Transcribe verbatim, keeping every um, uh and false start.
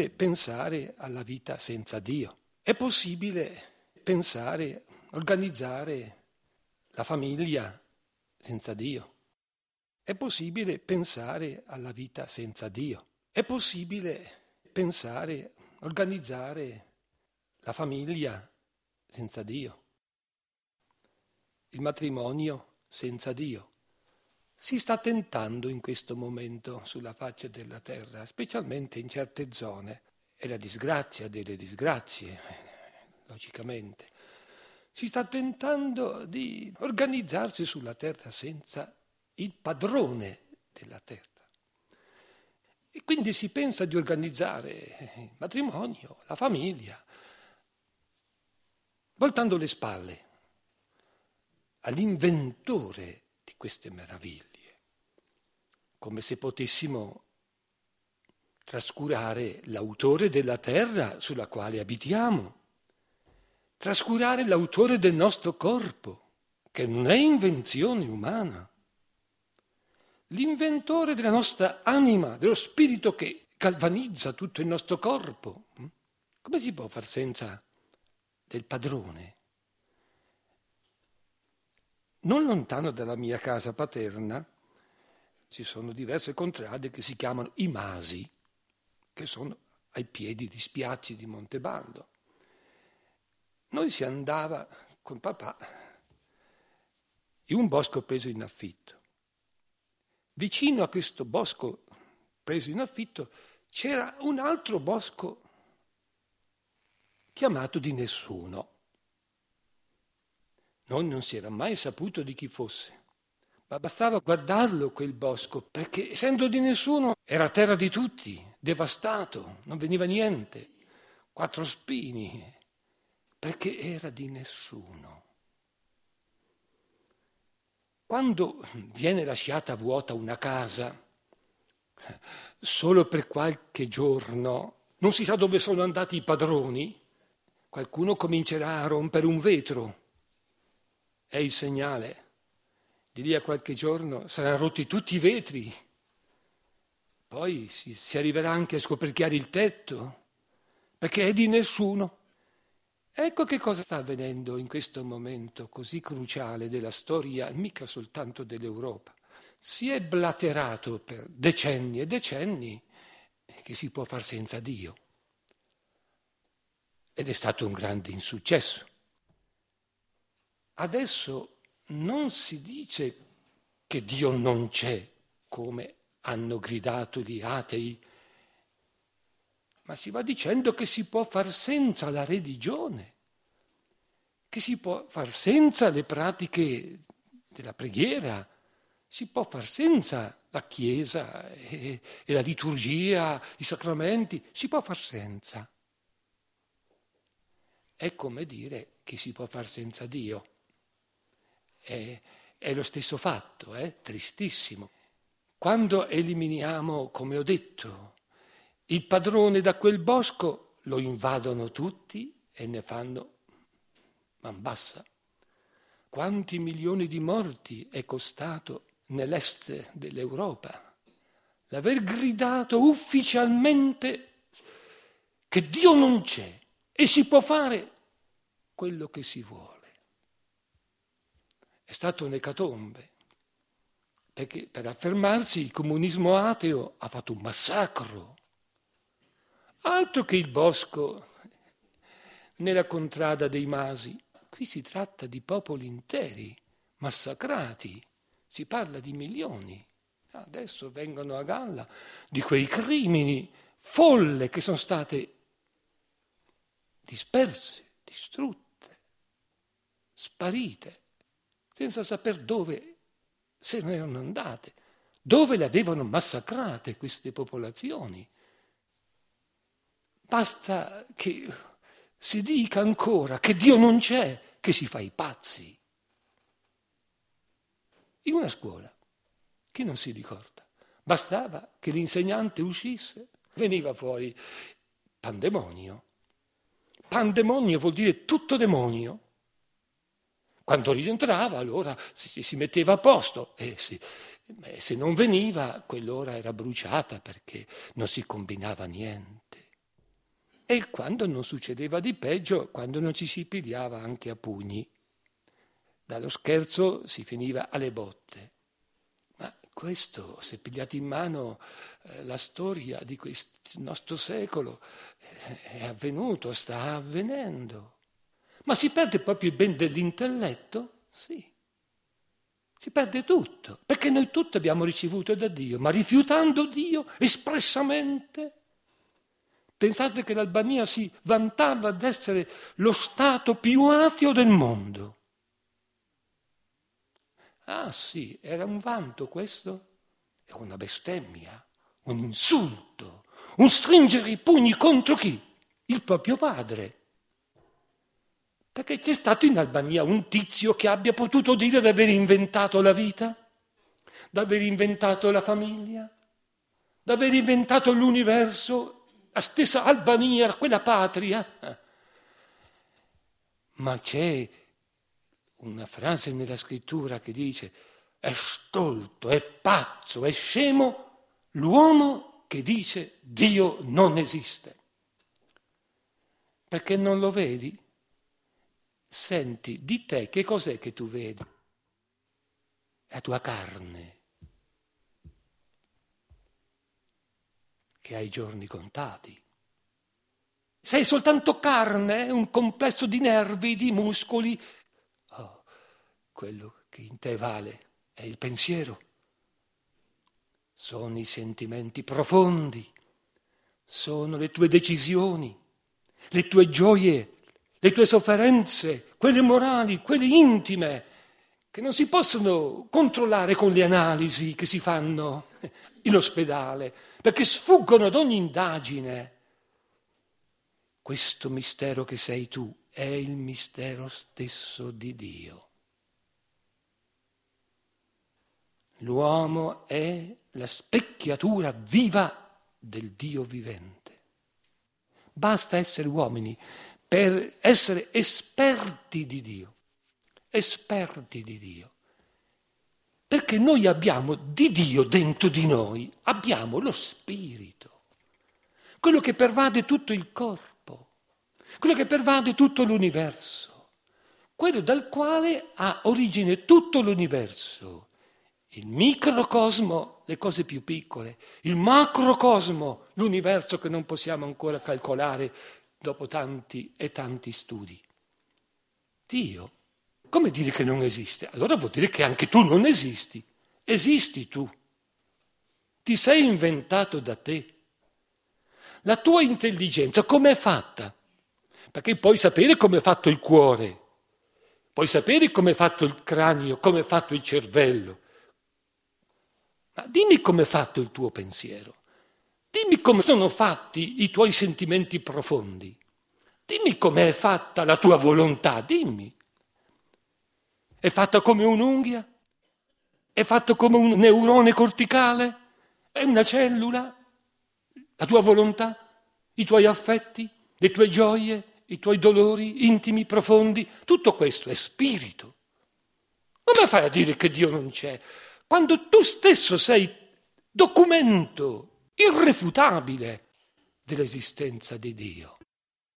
possibile pensare alla vita senza Dio. È possibile pensare, organizzare la famiglia senza Dio. È possibile pensare alla vita senza Dio. È possibile pensare, organizzare la famiglia senza Dio. Il matrimonio senza Dio. Si sta tentando in questo momento sulla faccia della terra, specialmente in certe zone. È la disgrazia delle disgrazie, logicamente. Si sta tentando di organizzarsi sulla terra senza il padrone della terra. E quindi si pensa di organizzare il matrimonio, la famiglia, voltando le spalle all'inventore di queste meraviglie, come se potessimo trascurare l'autore della terra sulla quale abitiamo, trascurare l'autore del nostro corpo, che non è invenzione umana, l'inventore della nostra anima, dello spirito che galvanizza tutto il nostro corpo. Come si può far senza del padrone? Non lontano dalla mia casa paterna ci sono diverse contrade che si chiamano i Masi, che sono ai piedi di spiazzi di Montebaldo. Noi si andava con papà in un bosco preso in affitto. Vicino a questo bosco preso in affitto c'era un altro bosco chiamato di nessuno. Noi non si era mai saputo di chi fosse, ma bastava guardarlo quel bosco, perché essendo di nessuno era terra di tutti, devastato, non veniva niente, quattro spini, perché era di nessuno. Quando viene lasciata vuota una casa, solo per qualche giorno, non si sa dove sono andati i padroni, qualcuno comincerà a rompere un vetro. È il segnale. Di lì a qualche giorno saranno rotti tutti i vetri. Poi si, si arriverà anche a scoperchiare il tetto, perché è di nessuno. Ecco che cosa sta avvenendo in questo momento così cruciale della storia, mica soltanto dell'Europa. Si è blaterato per decenni e decenni che si può far senza Dio. Ed è stato un grande insuccesso. Adesso non si dice che Dio non c'è, come hanno gridato gli atei, ma si va dicendo che si può far senza la religione, che si può far senza le pratiche della preghiera, si può far senza la Chiesa e, e la liturgia, i sacramenti, si può far senza. È come dire che si può far senza Dio. È, è lo stesso fatto, è tristissimo. Quando eliminiamo, come ho detto, il padrone da quel bosco, lo invadono tutti e ne fanno man bassa. Quanti milioni di morti è costato nell'est dell'Europa l'aver gridato ufficialmente che Dio non c'è e si può fare quello che si vuole. È stato un'ecatombe, perché per affermarsi il comunismo ateo ha fatto un massacro. Altro che il bosco nella contrada dei Masi. Qui si tratta di popoli interi, massacrati. Si parla di milioni. Adesso vengono a galla di quei crimini folle che sono state disperse, distrutte, sparite, senza saper dove se ne erano andate, dove le avevano massacrate queste popolazioni. Basta che si dica ancora che Dio non c'è, che si fa i pazzi. In una scuola, chi non si ricorda? Bastava che l'insegnante uscisse, veniva fuori pandemonio. Pandemonio vuol dire tutto demonio. Quando rientrava, allora si, si metteva a posto. E si, se non veniva, quell'ora era bruciata perché non si combinava niente. e quando non succedeva di peggio, quando non ci si pigliava anche a pugni. Dallo scherzo si finiva alle botte. Ma questo, se pigliate in mano eh, la storia di questo nostro secolo, eh, è avvenuto, sta avvenendo. Ma si perde proprio il ben dell'intelletto? Sì. Si perde tutto, perché noi tutto abbiamo ricevuto da Dio, ma rifiutando Dio espressamente. Pensate che l'Albania si vantava di essere lo Stato più ateo del mondo. Ah sì, era un vanto questo? È una bestemmia, un insulto, un stringere i pugni contro chi? Il proprio padre. Perché c'è stato in Albania un tizio che abbia potuto dire di aver inventato la vita, di aver inventato la famiglia, di aver inventato l'universo, la stessa Albania, quella patria. Ma c'è una frase nella scrittura che dice: è stolto, è pazzo, è scemo l'uomo che dice Dio non esiste. Perché non lo vedi? Senti, di te che cos'è che tu vedi? La tua carne, che ha i giorni contati. Sei soltanto carne, un complesso di nervi, di muscoli. Oh, quello che in te vale è il pensiero. Sono i sentimenti profondi, sono le tue decisioni, le tue gioie, le tue sofferenze, quelle morali, quelle intime, che non si possono controllare con le analisi che si fanno in ospedale, perché sfuggono ad ogni indagine. Questo mistero che sei tu è il mistero stesso di Dio. L'uomo è la specchiatura viva del Dio vivente. Basta essere uomini per essere esperti di Dio, esperti di Dio. Perché noi abbiamo di Dio dentro di noi, abbiamo lo spirito, quello che pervade tutto il corpo, quello che pervade tutto l'universo, quello dal quale ha origine tutto l'universo, il microcosmo, le cose più piccole, il macrocosmo, l'universo che non possiamo ancora calcolare dopo tanti e tanti studi. Dio, come dire che non esiste? Allora vuol dire che anche tu non esisti. Esisti tu. Ti sei inventato da te. La tua intelligenza com'è fatta? Perché puoi sapere come è fatto il cuore, puoi sapere come è fatto il cranio, come è fatto il cervello. Ma dimmi come è fatto il tuo pensiero. Dimmi come sono fatti i tuoi sentimenti profondi. Dimmi com'è fatta la tua volontà, dimmi. È fatta come un'unghia? È fatta come un neurone corticale? È una cellula? La tua volontà? I tuoi affetti? Le tue gioie? I tuoi dolori intimi, profondi? Tutto questo è spirito. Come fai a dire che Dio non c'è? Quando tu stesso sei documento irrefutabile dell'esistenza di Dio.